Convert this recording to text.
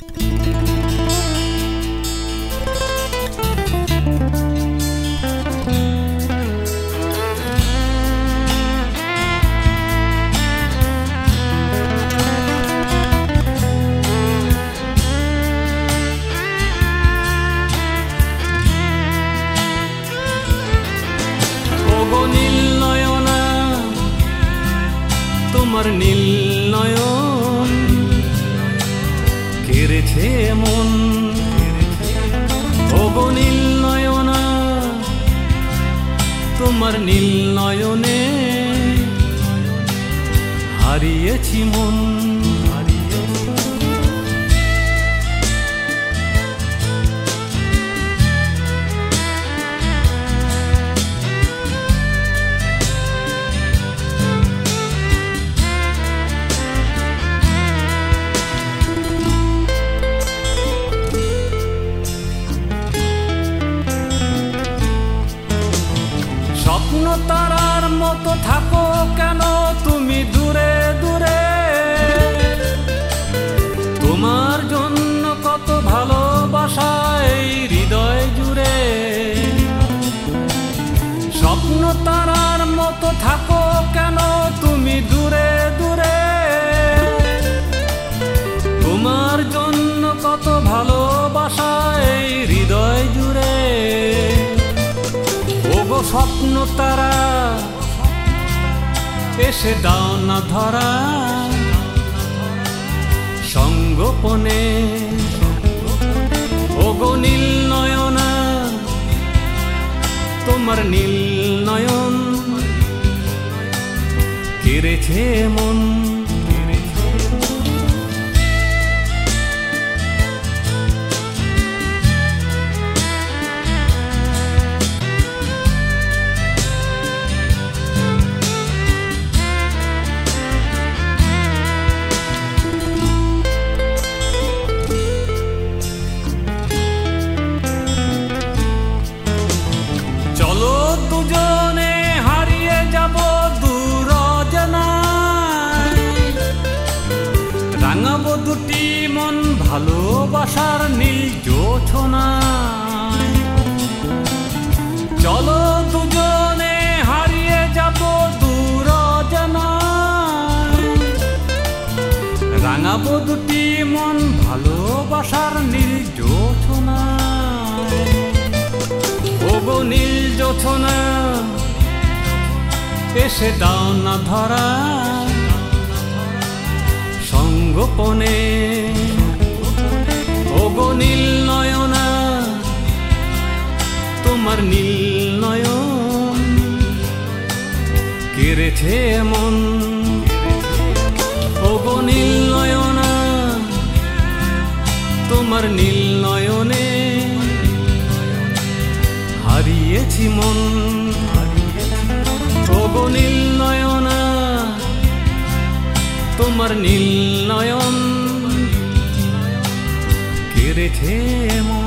তোমার নীল নয়ন কেড়েছে মন, ওগো নীল নয়না, তোমার নীল নয়নে হারিয়েছি মন। স্বপ্ন তারার মতো থাকো কেন তুমি দূরে দূরে, তোমার জন্য কত ভালোবাসা এই হৃদয় জুড়ে। স্বপ্ন তারার মতো থাকো কেন তুমি দূরে দূরে, তোমার জন্য কত ভালোবাসা এই হৃদয় জুড়ে। ওগো স্বপ্ন তারা এসে দাও না ধরা সঙ্গোপনে, ওগো নীল নয়না, তোমার নীল নয়ন কেড়েছে মন। চলো দুজনে হারিয়ে যাব দূর অজানায়, রাঙাবো দুটি মন ভালোবাসার নীল জোছনায়। চলো দুজনে হারিয়ে যাব দূর অজানায়, রাঙাবো দুটি মন ভালোবাসার নীল জোছনায়। ওগো নীল জোছনা এসে দাও না ধরা সঙ্গোপনে, ওগো নীল নয়না, তোমার নীল নয়ন কেড়েছে মন। ওগো নীল নয়না, তোমার নীল নয়নে হারিয়েছি মন। ওগো নীল নয়না, তোমার নীল নয়ন কেড়েছে মন।